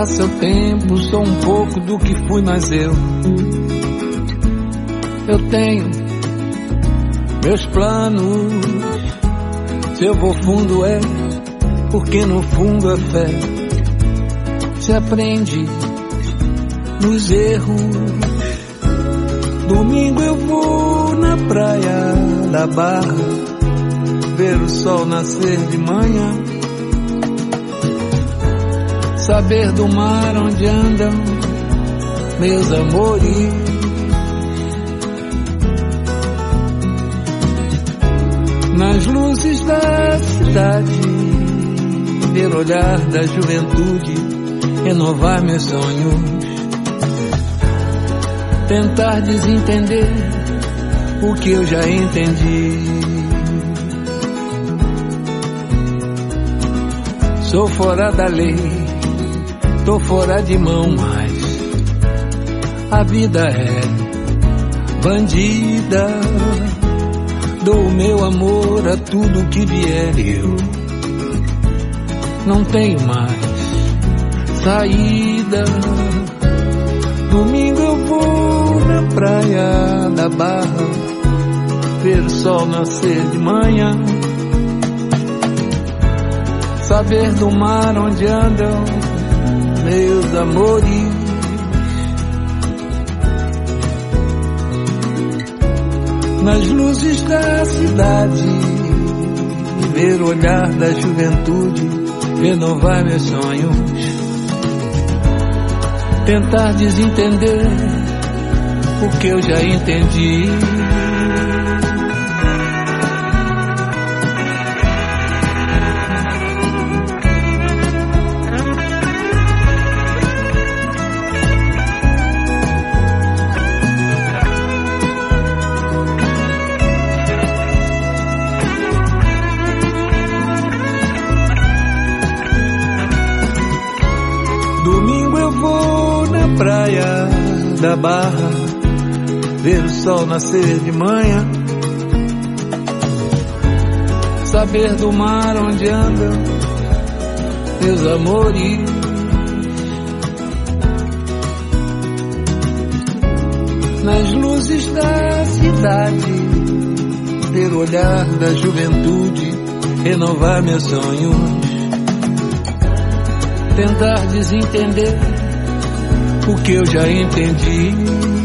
Passa o tempo, sou um pouco do que fui, mas eu tenho meus planos. Se eu vou fundo é porque no fundo a fé se aprende nos erros. Domingo eu vou na praia da Barra ver o sol nascer de manhã, saber do mar onde andam meus amores. Nas luzes da cidade, ver o olhar da juventude, renovar meus sonhos, tentar desentender o que eu já entendi. Sou fora da lei, tô fora de mão, mas a vida é bandida. Dou o meu amor a tudo que vier, eu não tenho mais saída. Domingo eu vou na praia da Barra ver o sol nascer de manhã, saber do mar onde andam meus amores. Nas luzes da cidade, ver o olhar da juventude, renovar meus sonhos, tentar desentender o que eu já entendi. Domingo eu vou na praia da Barra ver o sol nascer de manhã, saber do mar onde andam meus amores. Nas luzes da cidade, ver o olhar da juventude, renovar meus sonhos, tentar desentender o que eu já entendi.